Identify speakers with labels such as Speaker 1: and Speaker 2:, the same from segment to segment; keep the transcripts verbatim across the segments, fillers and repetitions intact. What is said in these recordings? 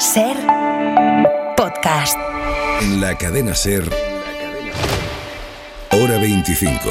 Speaker 1: SER Podcast.
Speaker 2: En la cadena SER, Hora veinticinco.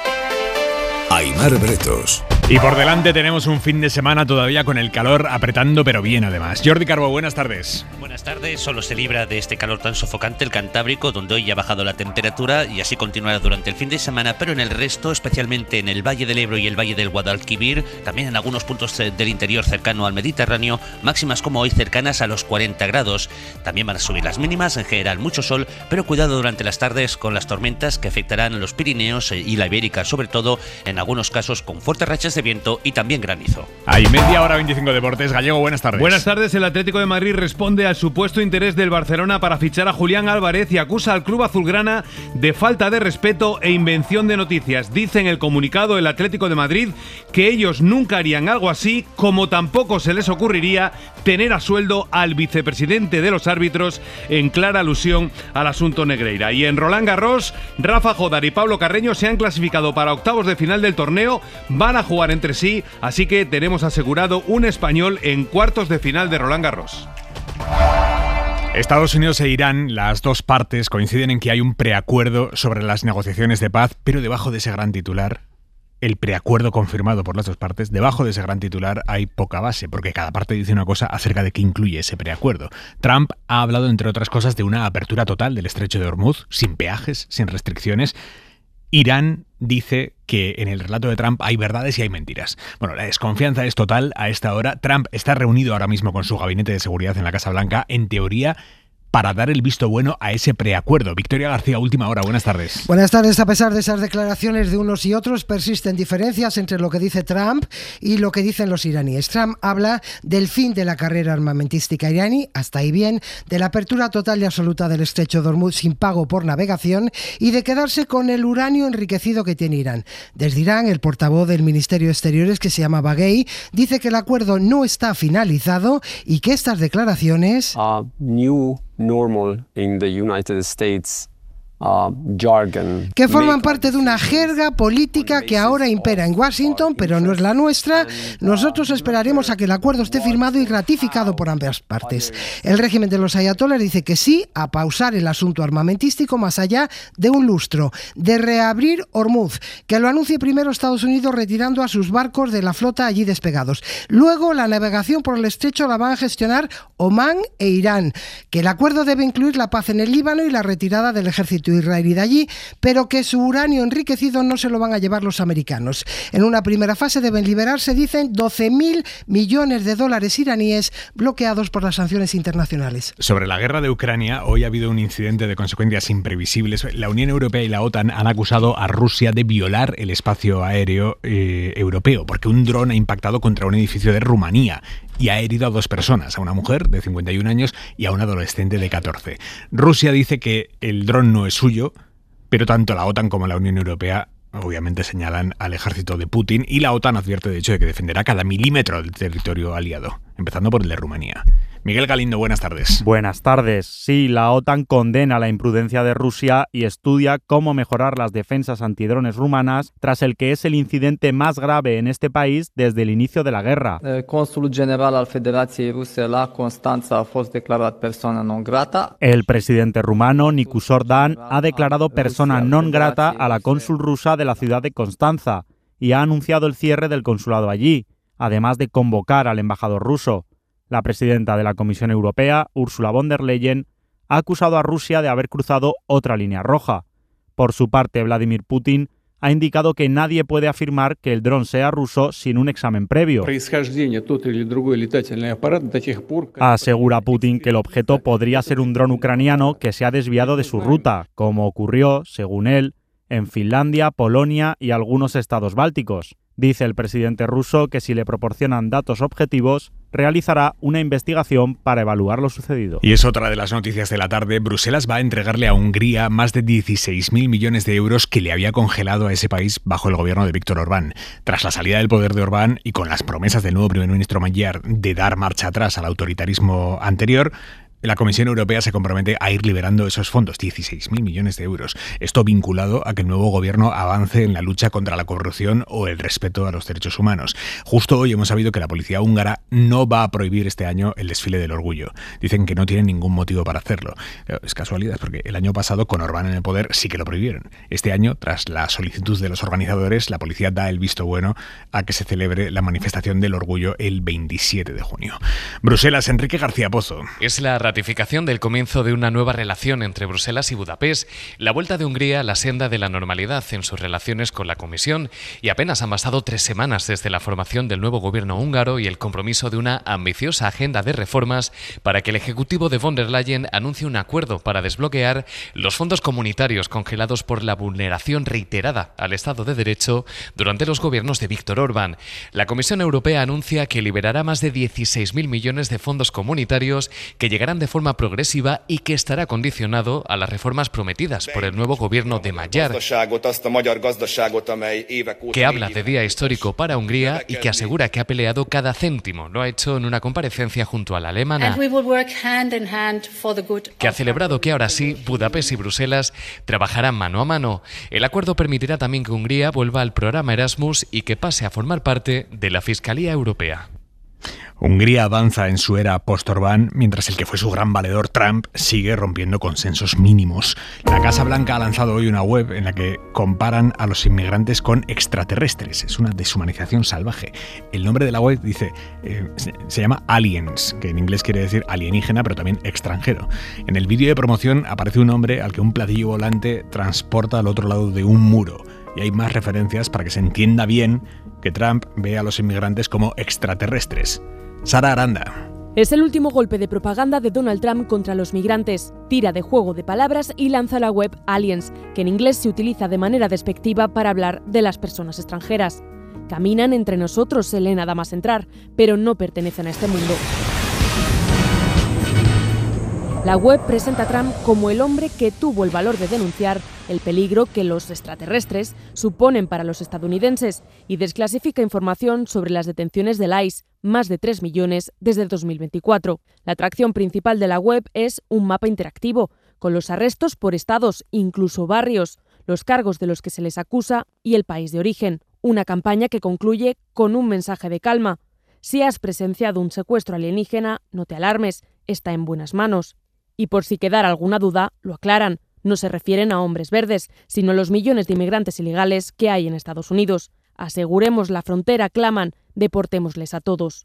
Speaker 2: Aimar Bretos.
Speaker 3: Y por delante tenemos un fin de semana todavía con el calor apretando, pero bien además. Jordi Carbo, buenas tardes.
Speaker 4: Buenas tardes. Solo se libra de este calor tan sofocante el Cantábrico, donde hoy ya ha bajado la temperatura y así continuará durante el fin de semana, pero en el resto, especialmente en el Valle del Ebro y el Valle del Guadalquivir, también en algunos puntos del interior cercano al Mediterráneo, máximas como hoy cercanas a los cuarenta grados. También van a subir las mínimas, en general mucho sol, pero cuidado durante las tardes con las tormentas que afectarán a los Pirineos y la Ibérica, sobre todo en algunos casos con fuertes rachas de viento y también granizo.
Speaker 3: Hay media hora veinticinco Deportes. Gallego, buenas tardes.
Speaker 5: Buenas tardes. El Atlético de Madrid responde al supuesto interés del Barcelona para fichar a Julián Álvarez y acusa al club azulgrana de falta de respeto e invención de noticias. Dice en el comunicado el Atlético de Madrid que ellos nunca harían algo así, como tampoco se les ocurriría tener a sueldo al vicepresidente de los árbitros, en clara alusión al asunto Negreira. Y en Roland Garros, Rafa Jodar y Pablo Carreño se han clasificado para octavos de final del torneo, van a jugar entre sí, así que tenemos asegurado un español en cuartos de final de Roland Garros.
Speaker 3: Estados Unidos e Irán, las dos partes, coinciden en que hay un preacuerdo sobre las negociaciones de paz, pero debajo de ese gran titular, el preacuerdo confirmado por las dos partes, debajo de ese gran titular hay poca base, porque cada parte dice una cosa acerca de qué incluye ese preacuerdo. Trump ha hablado, entre otras cosas, de una apertura total del estrecho de Hormuz, sin peajes, sin restricciones. Irán dice que en el relato de Trump hay verdades y hay mentiras. Bueno, la desconfianza es total a esta hora. Trump está reunido ahora mismo con su gabinete de seguridad en la Casa Blanca, en teoría, para dar el visto bueno a ese preacuerdo. Victoria García, última hora, buenas tardes.
Speaker 6: Buenas tardes. A pesar de esas declaraciones de unos y otros, persisten diferencias entre lo que dice Trump y lo que dicen los iraníes. Trump habla del fin de la carrera armamentística iraní, hasta ahí bien, de la apertura total y absoluta del estrecho de Hormuz sin pago por navegación y de quedarse con el uranio enriquecido que tiene Irán. Desde Irán, el portavoz del Ministerio de Exteriores, que se llama Baghei, dice que el acuerdo no está finalizado y que estas declaraciones...
Speaker 7: Uh, new normal in the United States uh, jargon
Speaker 6: que forman parte de una jerga política que ahora impera en Washington, pero no es la nuestra. Nosotros esperaremos a que el acuerdo esté firmado y ratificado por ambas partes. El régimen de los ayatolás dice que sí a pausar el asunto armamentístico más allá de un lustro, de reabrir Hormuz, que lo anuncie primero Estados Unidos retirando a sus barcos de la flota allí despegados. Luego la navegación por el estrecho la van a gestionar Omán e Irán, que el acuerdo debe incluir la paz en el Líbano y la retirada del ejército israelí de allí, pero que su uranio enriquecido no se lo van a llevar los americanos. En una primera fase deben liberarse, dicen, doce mil millones de dólares iraníes bloqueados por las sanciones internacionales.
Speaker 3: Sobre la guerra de Ucrania, hoy ha habido un incidente de consecuencias imprevisibles. La Unión Europea y la OTAN han acusado a Rusia de violar el espacio aéreo eh, europeo, porque un dron ha impactado contra un edificio de Rumanía y ha herido a dos personas, a una mujer de cincuenta y un años y a un adolescente de catorce. Rusia dice que el dron no es suyo, pero tanto la OTAN como la Unión Europea obviamente señalan al ejército de Putin, y la OTAN advierte de hecho de que defenderá cada milímetro del territorio aliado, empezando por el de Rumanía. Miguel Galindo, buenas tardes.
Speaker 8: Buenas tardes. Sí, la OTAN condena la imprudencia de Rusia y estudia cómo mejorar las defensas antidrones rumanas tras el que es el incidente más grave en este país desde el inicio de la guerra.
Speaker 9: El cónsul general al Federației Ruse la Constanța a fost declarat persona non grata.
Speaker 8: El presidente rumano, Nicu Sordan, ha declarado persona non grata a la cónsul rusa de la ciudad de Constanza y ha anunciado el cierre del consulado allí, además de convocar al embajador ruso. La presidenta de la Comisión Europea, Ursula von der Leyen, ha acusado a Rusia de haber cruzado otra línea roja. Por su parte, Vladimir Putin ha indicado que nadie puede afirmar que el dron sea ruso sin un examen previo. Asegura Putin que el objeto podría ser un dron ucraniano que se ha desviado de su ruta, como ocurrió, según él, en Finlandia, Polonia y algunos estados bálticos. Dice el presidente ruso que si le proporcionan datos objetivos, realizará una investigación para evaluar lo sucedido.
Speaker 3: Y es otra de las noticias de la tarde. Bruselas va a entregarle a Hungría más de dieciséis mil millones de euros que le había congelado a ese país bajo el gobierno de Víctor Orbán. Tras la salida del poder de Orbán y con las promesas del nuevo primer ministro Magyar de dar marcha atrás al autoritarismo anterior, La Comisión Europea se compromete a ir liberando esos fondos, dieciséis mil millones de euros. Esto vinculado a que el nuevo gobierno avance en la lucha contra la corrupción o el respeto a los derechos humanos. Justo hoy hemos sabido que la policía húngara no va a prohibir este año el desfile del orgullo. Dicen que no tienen ningún motivo para hacerlo. Es casualidad, porque el año pasado, con Orbán en el poder, sí que lo prohibieron. Este año, tras la solicitud de los organizadores, la policía da el visto bueno a que se celebre la manifestación del orgullo el veintisiete de junio. Bruselas, Enrique García Pozo.
Speaker 10: Es la ratificación del comienzo de una nueva relación entre Bruselas y Budapest, la vuelta de Hungría a la senda de la normalidad en sus relaciones con la Comisión, y apenas han pasado tres semanas desde la formación del nuevo gobierno húngaro y el compromiso de una ambiciosa agenda de reformas para que el Ejecutivo de von der Leyen anuncie un acuerdo para desbloquear los fondos comunitarios congelados por la vulneración reiterada al Estado de Derecho durante los gobiernos de Viktor Orbán. La Comisión Europea anuncia que liberará más de dieciséis mil millones de fondos comunitarios que llegarán de forma progresiva y que estará condicionado a las reformas prometidas por el nuevo gobierno de Magyar, que habla de día histórico para Hungría y que asegura que ha peleado cada céntimo. Lo ha hecho en una comparecencia junto a la alemana, que ha celebrado que ahora sí Budapest y Bruselas trabajarán mano a mano. El acuerdo permitirá también que Hungría vuelva al programa Erasmus y que pase a formar parte de la Fiscalía Europea.
Speaker 3: Hungría avanza en su era post-Orbán, mientras el que fue su gran valedor, Trump, sigue rompiendo consensos mínimos. La Casa Blanca ha lanzado hoy una web en la que comparan a los inmigrantes con extraterrestres. Es una deshumanización salvaje. El nombre de la web dice, eh, se llama Aliens, que en inglés quiere decir alienígena, pero también extranjero. En el vídeo de promoción aparece un hombre al que un platillo volante transporta al otro lado de un muro. Y hay más referencias para que se entienda bien que Trump ve a los inmigrantes como extraterrestres. Sara Aranda.
Speaker 11: Es el último golpe de propaganda de Donald Trump contra los migrantes. Tira de juego de palabras y lanza la web Aliens, que en inglés se utiliza de manera despectiva para hablar de las personas extranjeras. Caminan entre nosotros, se lee nada más entrar, pero no pertenecen a este mundo. La web presenta a Trump como el hombre que tuvo el valor de denunciar el peligro que los extraterrestres suponen para los estadounidenses y desclasifica información sobre las detenciones del I C E, más de tres millones desde dos mil veinticuatro. La atracción principal de la web es un mapa interactivo, con los arrestos por estados, incluso barrios, los cargos de los que se les acusa y el país de origen. Una campaña que concluye con un mensaje de calma. Si has presenciado un secuestro alienígena, no te alarmes, está en buenas manos. Y por si quedara alguna duda, lo aclaran. No se refieren a hombres verdes, sino a los millones de inmigrantes ilegales que hay en Estados Unidos. Aseguremos la frontera, claman, deportémosles a todos.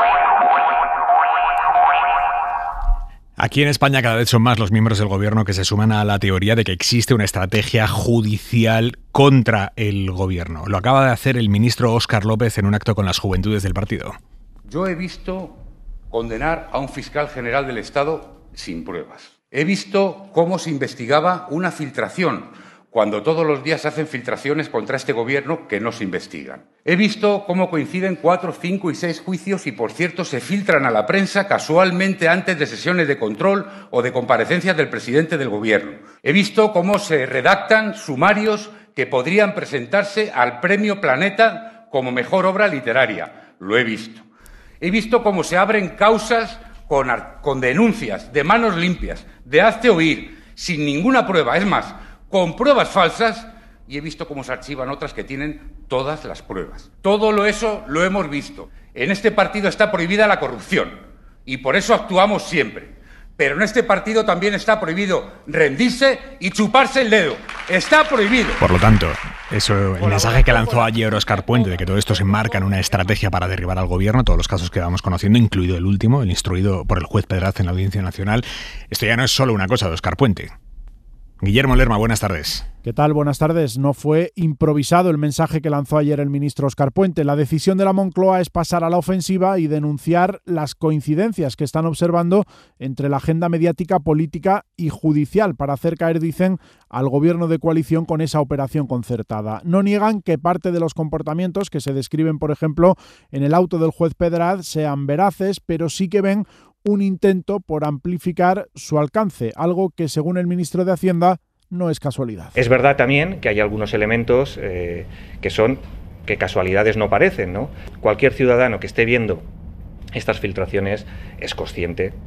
Speaker 3: Aquí en España cada vez son más los miembros del gobierno que se suman a la teoría de que existe una estrategia judicial contra el gobierno. Lo acaba de hacer el ministro Óscar López en un acto con las juventudes del partido.
Speaker 12: Yo he visto condenar a un fiscal general del Estado sin pruebas. He visto cómo se investigaba una filtración, cuando todos los días se hacen filtraciones contra este gobierno que no se investigan. He visto cómo coinciden cuatro, cinco y seis juicios y, por cierto, se filtran a la prensa casualmente antes de sesiones de control o de comparecencias del presidente del gobierno. He visto cómo se redactan sumarios que podrían presentarse al Premio Planeta como mejor obra literaria. Lo he visto. He visto cómo se abren causas Con, con denuncias de manos limpias, de hazte oír, sin ninguna prueba, es más, con pruebas falsas, y he visto cómo se archivan otras que tienen todas las pruebas. Todo lo eso lo hemos visto. En este partido está prohibida la corrupción, y por eso actuamos siempre. Pero en este partido también está prohibido rendirse y chuparse el dedo. Está prohibido.
Speaker 3: Por lo tanto, eso, el mensaje que lanzó ayer Óscar Puente de que todo esto se enmarca en una estrategia para derribar al gobierno, todos los casos que vamos conociendo, incluido el último, el instruido por el juez Pedraz en la Audiencia Nacional, esto ya no es solo una cosa de Óscar Puente. Guillermo Lerma, buenas tardes.
Speaker 13: ¿Qué tal? Buenas tardes. No fue improvisado el mensaje que lanzó ayer el ministro Óscar Puente. La decisión de la Moncloa es pasar a la ofensiva y denunciar las coincidencias que están observando entre la agenda mediática, política y judicial para hacer caer, dicen, al gobierno de coalición con esa operación concertada. No niegan que parte de los comportamientos que se describen, por ejemplo, en el auto del juez Pedraz sean veraces, pero sí que ven un intento por amplificar su alcance, algo que, según el ministro de Hacienda, no es casualidad.
Speaker 14: Es verdad también que hay algunos elementos eh, que son que casualidades no parecen, ¿no? Cualquier ciudadano que esté viendo estas filtraciones es consciente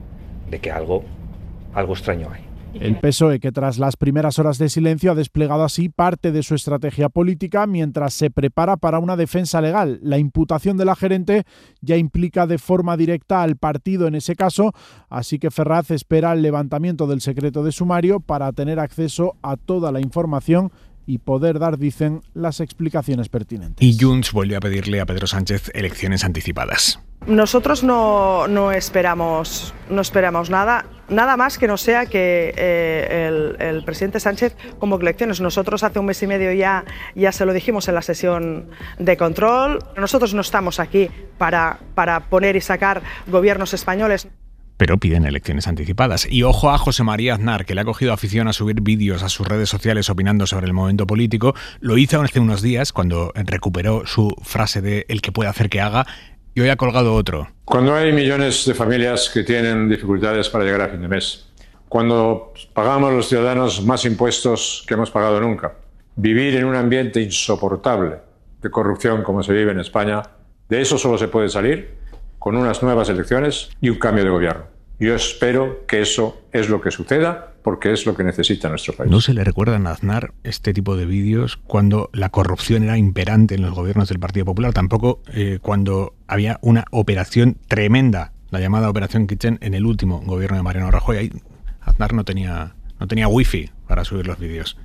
Speaker 14: de que algo, algo extraño hay.
Speaker 13: El P S O E, que tras las primeras horas de silencio ha desplegado así parte de su estrategia política mientras se prepara para una defensa legal. La imputación de la gerente ya implica de forma directa al partido en ese caso, así que Ferraz espera el levantamiento del secreto de sumario para tener acceso a toda la información y poder dar, dicen, las explicaciones pertinentes.
Speaker 3: Y Junts vuelve a pedirle a Pedro Sánchez elecciones anticipadas.
Speaker 15: Nosotros no, no esperamos no esperamos nada, nada más que no sea que eh, el, el presidente Sánchez convoque elecciones. Nosotros hace un mes y medio ya, ya se lo dijimos en la sesión de control. Nosotros no estamos aquí para, para poner y sacar gobiernos españoles.
Speaker 3: Pero piden elecciones anticipadas. Y ojo a José María Aznar, que le ha cogido afición a subir vídeos a sus redes sociales opinando sobre el momento político. Lo hizo hace unos días, cuando recuperó su frase de "el que puede hacer que haga", y hoy ha colgado otro.
Speaker 16: Cuando hay millones de familias que tienen dificultades para llegar a fin de mes, cuando pagamos los ciudadanos más impuestos que hemos pagado nunca, vivir en un ambiente insoportable de corrupción como se vive en España, de eso solo se puede salir con unas nuevas elecciones y un cambio de gobierno. Yo espero que eso es lo que suceda, porque es lo que necesita nuestro país.
Speaker 3: ¿No se le recuerdan a Aznar este tipo de vídeos cuando la corrupción era imperante en los gobiernos del Partido Popular? Tampoco eh, cuando había una operación tremenda, la llamada Operación Kitchen, en el último gobierno de Mariano Rajoy. Ahí Aznar no tenía, no tenía wifi para subir los vídeos.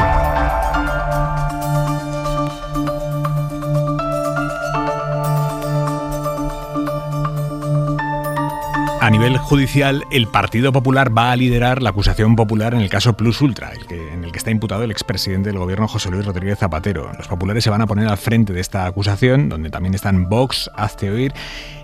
Speaker 3: A nivel judicial, el Partido Popular va a liderar la acusación popular en el caso Plus Ultra, el que, en el que está imputado el expresidente del gobierno José Luis Rodríguez Zapatero. Los populares se van a poner al frente de esta acusación, donde también están Vox, Hazte Oír,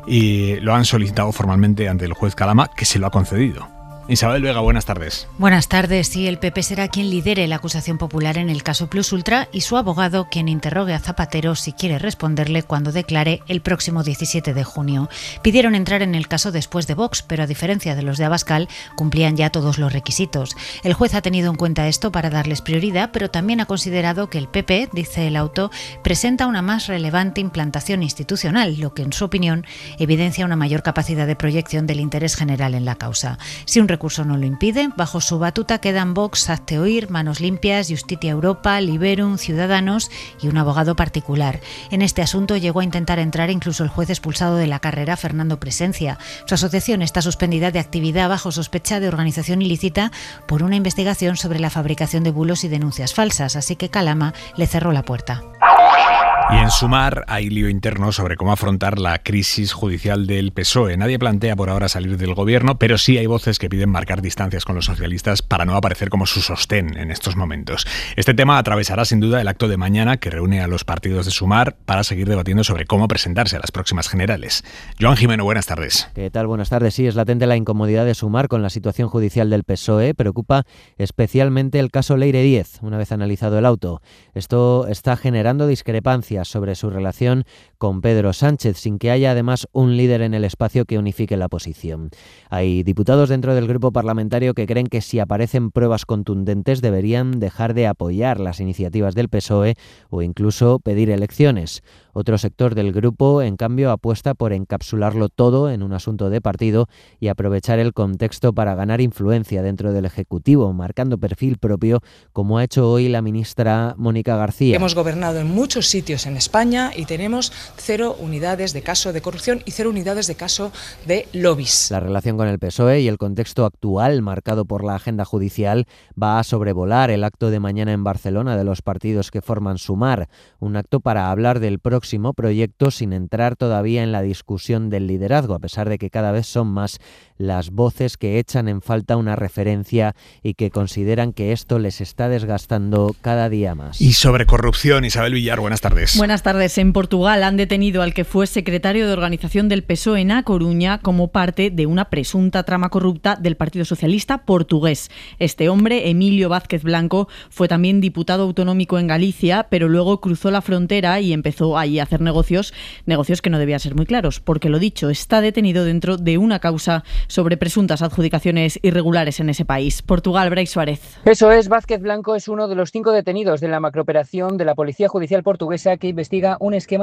Speaker 3: y lo han solicitado formalmente ante el juez Calama, que se lo ha concedido. Isabel Vega, buenas tardes.
Speaker 17: Buenas tardes. Sí, el P P será quien lidere la acusación popular en el caso Plus Ultra y su abogado quien interrogue a Zapatero si quiere responderle cuando declare el próximo diecisiete de junio. Pidieron entrar en el caso después de Vox, pero a diferencia de los de Abascal, cumplían ya todos los requisitos. El juez ha tenido en cuenta esto para darles prioridad, pero también ha considerado que el P P, dice el auto, presenta una más relevante implantación institucional, lo que en su opinión evidencia una mayor capacidad de proyección del interés general en la causa. Si un recurso no lo impide, bajo su batuta quedan Vox, Hazte Oír, Manos Limpias, Justitia Europa, Liberum, Ciudadanos y un abogado particular. En este asunto llegó a intentar entrar incluso el juez expulsado de la carrera, Fernando Presencia. Su asociación está suspendida de actividad bajo sospecha de organización ilícita por una investigación sobre la fabricación de bulos y denuncias falsas, así que Calama le cerró la puerta.
Speaker 3: Y en Sumar hay lío interno sobre cómo afrontar la crisis judicial del P S O E. Nadie plantea por ahora salir del gobierno, pero sí hay voces que piden marcar distancias con los socialistas para no aparecer como su sostén en estos momentos. Este tema atravesará sin duda el acto de mañana que reúne a los partidos de Sumar para seguir debatiendo sobre cómo presentarse a las próximas generales. Joan Jimeno, buenas tardes.
Speaker 18: ¿Qué tal? Buenas tardes. Sí, es latente la incomodidad de Sumar con la situación judicial del P S O E. Preocupa especialmente el caso Leire Díez, una vez analizado el auto. Esto está generando discrepancias sobre su relación con Pedro Sánchez, sin que haya además un líder en el espacio que unifique la posición. Hay diputados dentro del grupo parlamentario que creen que si aparecen pruebas contundentes deberían dejar de apoyar las iniciativas del P S O E o incluso pedir elecciones. Otro sector del grupo, en cambio, apuesta por encapsularlo todo en un asunto de partido y aprovechar el contexto para ganar influencia dentro del Ejecutivo, marcando perfil propio, como ha hecho hoy la ministra Mónica García.
Speaker 19: Hemos gobernado en muchos sitios en España y tenemos cero unidades de caso de corrupción y cero unidades de caso de lobbies.
Speaker 18: La relación con el P S O E y el contexto actual marcado por la agenda judicial va a sobrevolar el acto de mañana en Barcelona de los partidos que forman Sumar, un acto para hablar del próximo proyecto sin entrar todavía en la discusión del liderazgo, a pesar de que cada vez son más las voces que echan en falta una referencia y que consideran que esto les está desgastando cada día más.
Speaker 3: Y sobre corrupción, Isabel Villar, buenas tardes.
Speaker 20: Buenas tardes. En Portugal han detenido al que fue secretario de organización del P S O E en A Coruña como parte de una presunta trama corrupta del Partido Socialista portugués. Este hombre, Emilio Vázquez Blanco, fue también diputado autonómico en Galicia, pero luego cruzó la frontera y empezó allí a hacer negocios, negocios que no debían ser muy claros, porque lo dicho, está detenido dentro de una causa sobre presuntas adjudicaciones irregulares en ese país. Portugal, Brais Suárez.
Speaker 21: Eso es, Vázquez Blanco es uno de los cinco detenidos de la macrooperación de la Policía Judicial portuguesa que investiga un esquema de prevaricación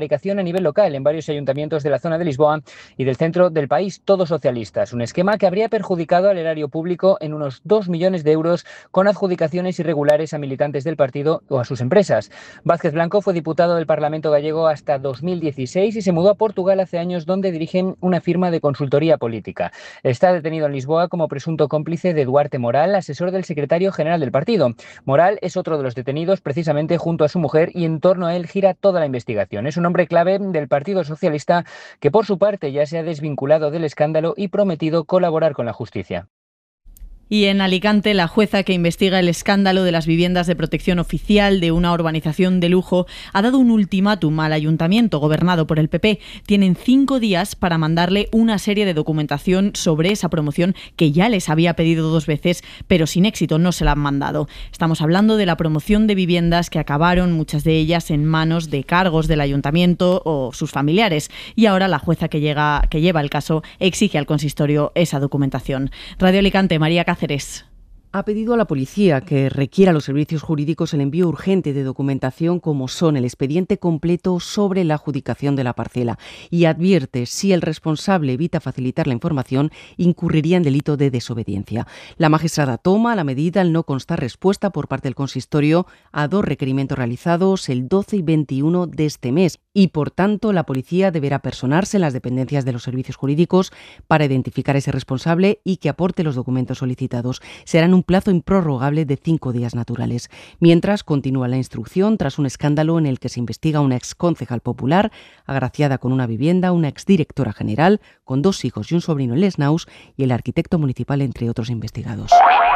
Speaker 21: prevaricación a nivel local en varios ayuntamientos de la zona de Lisboa y del centro del país, todos socialistas. Un esquema que habría perjudicado al erario público en unos dos millones de euros con adjudicaciones irregulares a militantes del partido o a sus empresas. Vázquez Blanco fue diputado del Parlamento gallego hasta dos mil dieciséis y se mudó a Portugal hace años, donde dirigen una firma de consultoría política. Está detenido en Lisboa como presunto cómplice de Duarte Moral, asesor del secretario general del partido. Moral es otro de los detenidos precisamente junto a su mujer y en torno a él gira toda la investigación. Es un hombre clave del Partido Socialista que por su parte ya se ha desvinculado del escándalo y prometido colaborar con la justicia.
Speaker 20: Y en Alicante, la jueza que investiga el escándalo de las viviendas de protección oficial de una urbanización de lujo ha dado un ultimátum al ayuntamiento gobernado por el P P. Tienen cinco días para mandarle una serie de documentación sobre esa promoción que ya les había pedido dos veces, pero sin éxito, no se la han mandado. Estamos hablando de la promoción de viviendas que acabaron, muchas de ellas, en manos de cargos del ayuntamiento o sus familiares. Y ahora la jueza que, llega, que lleva el caso exige al consistorio esa documentación. Radio Alicante, María Cáceres.
Speaker 22: Ha pedido a la policía que requiera a los servicios jurídicos el envío urgente de documentación como son el expediente completo sobre la adjudicación de la parcela y advierte si el responsable evita facilitar la información incurriría en delito de desobediencia. La magistrada toma la medida al no constar respuesta por parte del consistorio a dos requerimientos realizados el doce y veintiuno de este mes y por tanto la policía deberá personarse en las dependencias de los servicios jurídicos para identificar a ese responsable y que aporte los documentos solicitados. Será en un plazo improrrogable de cinco días naturales. Mientras, continúa la instrucción tras un escándalo en el que se investiga una exconcejal popular agraciada con una vivienda, una exdirectora general con dos hijos y un sobrino en Les Naus y el arquitecto municipal, entre otros investigados.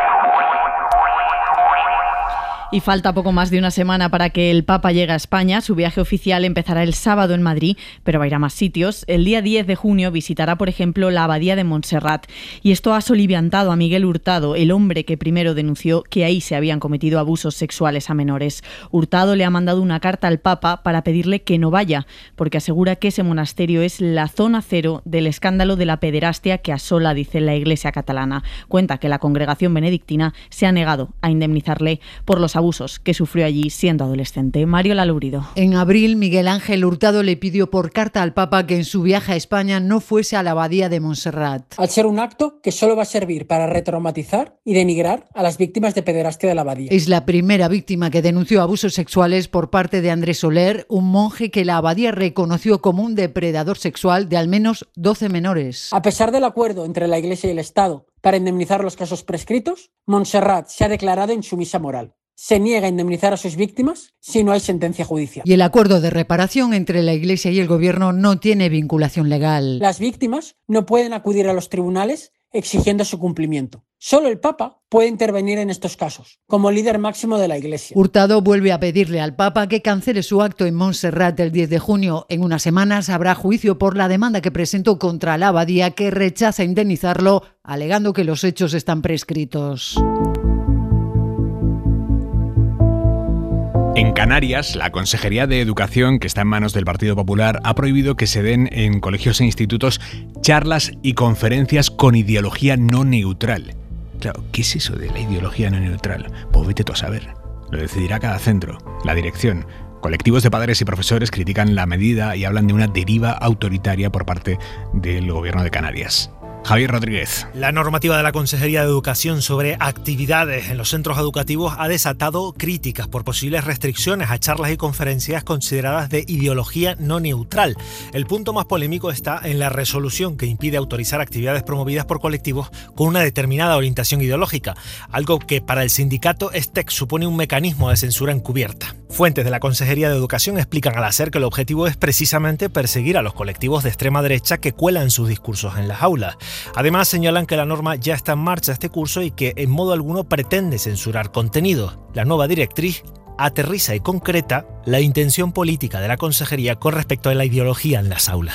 Speaker 20: Y falta poco más de una semana para que el Papa llegue a España. Su viaje oficial empezará el sábado en Madrid, pero va a ir a más sitios. El día diez de junio visitará, por ejemplo, la Abadía de Montserrat. Y esto ha soliviantado a Miguel Hurtado, el hombre que primero denunció que ahí se habían cometido abusos sexuales a menores. Hurtado le ha mandado una carta al Papa para pedirle que no vaya, porque asegura que ese monasterio es la zona cero del escándalo de la pederastia que asola, dice, la Iglesia catalana. Cuenta que la congregación benedictina se ha negado a indemnizarle por los abusos que sufrió allí siendo adolescente. Mario Lalurido.
Speaker 23: En abril, Miguel Ángel Hurtado le pidió por carta al Papa que en su viaje a España no fuese a la Abadía de Montserrat.
Speaker 24: Al ser un acto que solo va a servir para retraumatizar y denigrar a las víctimas de pederastia de la Abadía.
Speaker 23: Es la primera víctima que denunció abusos sexuales por parte de Andrés Soler, un monje que la Abadía reconoció como un depredador sexual de al menos doce menores.
Speaker 24: A pesar del acuerdo entre la Iglesia y el Estado para indemnizar los casos prescritos, Montserrat se ha declarado insumisa moral. Se niega a indemnizar a sus víctimas si no hay sentencia judicial.
Speaker 23: Y el acuerdo de reparación entre la Iglesia y el Gobierno no tiene vinculación legal.
Speaker 24: Las víctimas no pueden acudir a los tribunales exigiendo su cumplimiento. Solo el Papa puede intervenir en estos casos, como líder máximo de la Iglesia.
Speaker 23: Hurtado vuelve a pedirle al Papa que cancele su acto en Montserrat el diez de junio. En unas semanas habrá juicio por la demanda que presentó contra la Abadía, que rechaza indemnizarlo, alegando que los hechos están prescritos.
Speaker 3: En Canarias, la Consejería de Educación, que está en manos del Partido Popular, ha prohibido que se den en colegios e institutos charlas y conferencias con ideología no neutral. Claro, ¿qué es eso de la ideología no neutral? Pues vete tú a saber. Lo decidirá cada centro, la dirección. Colectivos de padres y profesores critican la medida y hablan de una deriva autoritaria por parte del Gobierno de Canarias. Javier Rodríguez.
Speaker 25: La normativa de la Consejería de Educación sobre actividades en los centros educativos ha desatado críticas por posibles restricciones a charlas y conferencias consideradas de ideología no neutral. El punto más polémico está en la resolución que impide autorizar actividades promovidas por colectivos con una determinada orientación ideológica, algo que para el sindicato ESTEC supone un mecanismo de censura encubierta. Fuentes de la Consejería de Educación explican al hacer que el objetivo es precisamente perseguir a los colectivos de extrema derecha que cuelan sus discursos en las aulas. Además, señalan que la norma ya está en marcha este curso y que en modo alguno pretende censurar contenido. La nueva directriz aterriza y concreta la intención política de la Consejería con respecto a la ideología en las aulas.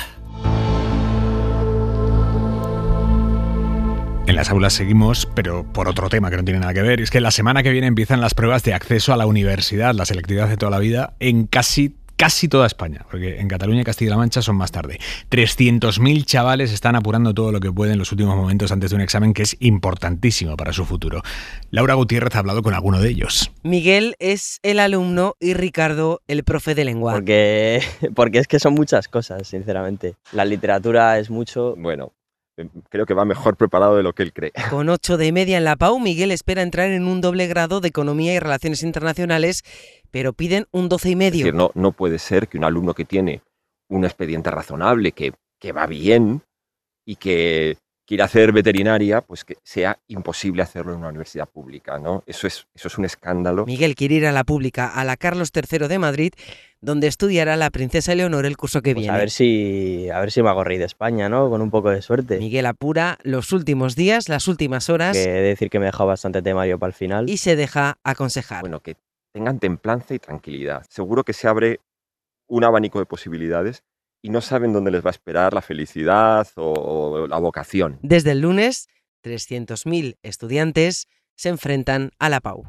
Speaker 3: En las aulas seguimos, pero por otro tema que no tiene nada que ver. Es que la semana que viene empiezan las pruebas de acceso a la universidad, la selectividad de toda la vida, en casi casi toda España, porque en Cataluña y Castilla-La Mancha son más tarde. trescientos mil chavales están apurando todo lo que pueden en los últimos momentos antes de un examen que es importantísimo para su futuro. Laura Gutiérrez ha hablado con alguno de ellos.
Speaker 1: Miguel es el alumno y Ricardo el profe de lengua.
Speaker 2: Porque, porque es que son muchas cosas, sinceramente. La literatura es mucho, bueno... Creo que va mejor preparado de lo que él cree.
Speaker 1: Con ocho de media en la P A U, Miguel espera entrar en un doble grado de Economía y Relaciones Internacionales, pero piden un doce y medio.
Speaker 2: Es decir, no, no puede ser que un alumno que tiene un expediente razonable, que, que va bien y que quiere hacer veterinaria, pues que sea imposible hacerlo en una universidad pública, ¿no? Eso es, eso es un escándalo.
Speaker 1: Miguel quiere ir a la pública, a la Carlos tercero de Madrid, donde estudiará la princesa Leonor el curso que
Speaker 2: pues
Speaker 1: viene.
Speaker 2: A ver si, a ver si me hago rey de España, ¿no? Con un poco de suerte.
Speaker 1: Miguel apura los últimos días, las últimas horas.
Speaker 2: Que he de decir que me he dejado bastante temario para el final.
Speaker 1: Y se deja aconsejar.
Speaker 2: Bueno, que tengan templanza y tranquilidad. Seguro que se abre un abanico de posibilidades y no saben dónde les va a esperar la felicidad o, o la vocación.
Speaker 1: Desde el lunes, trescientos mil estudiantes se enfrentan a la P A U.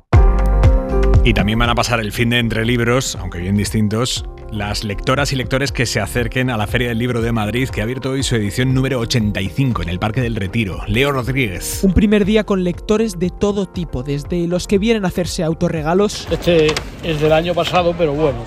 Speaker 3: Y también van a pasar el fin de entre libros, aunque bien distintos, las lectoras y lectores que se acerquen a la Feria del Libro de Madrid, que ha abierto hoy su edición número ochenta y cinco en el Parque del Retiro. Leo Rodríguez.
Speaker 4: Un primer día con lectores de todo tipo, desde los que vienen a hacerse autorregalos.
Speaker 5: Este es del año pasado, pero bueno,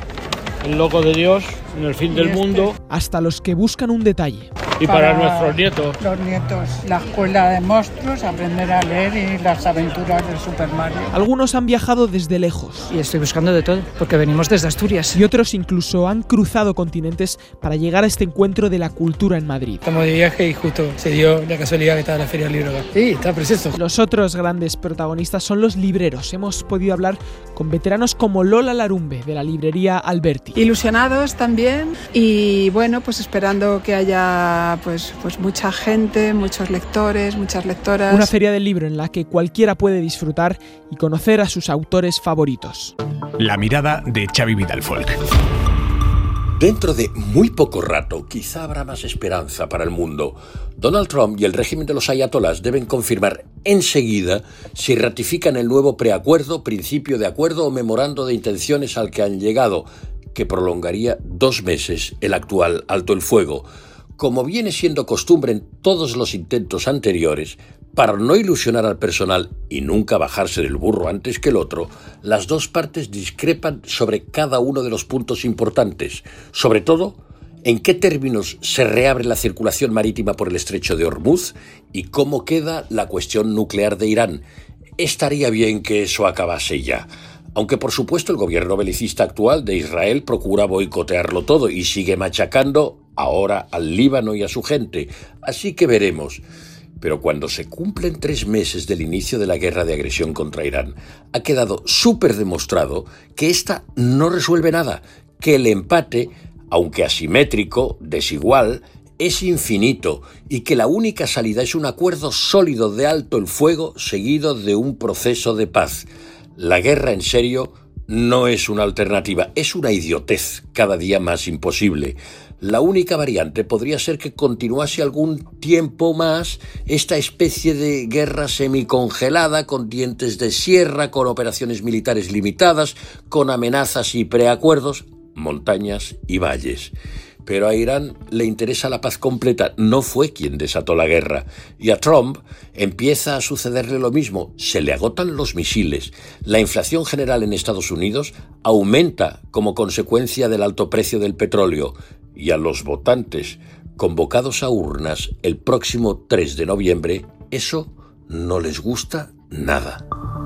Speaker 5: El Loco de Dios, En el fin del mundo.
Speaker 4: Hasta los que buscan un detalle.
Speaker 5: Y para, para nuestros nietos.
Speaker 7: Los nietos, la escuela de monstruos, aprender a leer y las aventuras del Super Mario.
Speaker 4: Algunos han viajado desde lejos.
Speaker 26: Y estoy buscando de todo, porque venimos desde Asturias.
Speaker 4: Y otros incluso han cruzado continentes para llegar a este encuentro de la cultura en Madrid.
Speaker 26: Estamos de viaje y justo se dio la casualidad que estaba en la Feria del Libro. Sí, está precioso.
Speaker 4: Los otros grandes protagonistas son los libreros. Hemos podido hablar con veteranos como Lola Larumbe, de la librería Alberti.
Speaker 27: Ilusionados también y bueno, pues esperando que haya Pues, pues mucha gente, muchos lectores, muchas lectoras.
Speaker 4: Una feria del libro en la que cualquiera puede disfrutar y conocer a sus autores favoritos.
Speaker 3: La mirada de Xavi Vidal Folk.
Speaker 28: Dentro de muy poco rato, quizá habrá más esperanza para el mundo. Donald Trump y el régimen de los ayatolás deben confirmar enseguida si ratifican el nuevo preacuerdo, principio de acuerdo o memorando de intenciones al que han llegado, que prolongaría dos meses el actual alto el fuego. Como viene siendo costumbre en todos los intentos anteriores, para no ilusionar al personal y nunca bajarse del burro antes que el otro, las dos partes discrepan sobre cada uno de los puntos importantes, sobre todo en qué términos se reabre la circulación marítima por el estrecho de Hormuz y cómo queda la cuestión nuclear de Irán. Estaría bien que eso acabase ya. Aunque por supuesto el gobierno belicista actual de Israel procura boicotearlo todo y sigue machacando ahora al Líbano y a su gente. Así que veremos. Pero cuando se cumplen tres meses del inicio de la guerra de agresión contra Irán, ha quedado súper demostrado que esta no resuelve nada, que el empate, aunque asimétrico, desigual, es infinito y que la única salida es un acuerdo sólido de alto el fuego seguido de un proceso de paz. La guerra en serio no es una alternativa, es una idiotez cada día más imposible. La única variante podría ser que continuase algún tiempo más esta especie de guerra semicongelada con dientes de sierra, con operaciones militares limitadas, con amenazas y preacuerdos, montañas y valles. Pero a Irán le interesa la paz completa, no fue quien desató la guerra. Y a Trump empieza a sucederle lo mismo, se le agotan los misiles. La inflación general en Estados Unidos aumenta como consecuencia del alto precio del petróleo. Y a los votantes convocados a urnas el próximo tres de noviembre, eso no les gusta nada.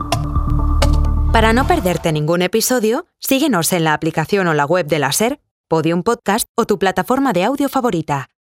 Speaker 29: Para no perderte ningún episodio, síguenos en la aplicación o la web de la SER, Podium Podcast o tu plataforma de audio favorita.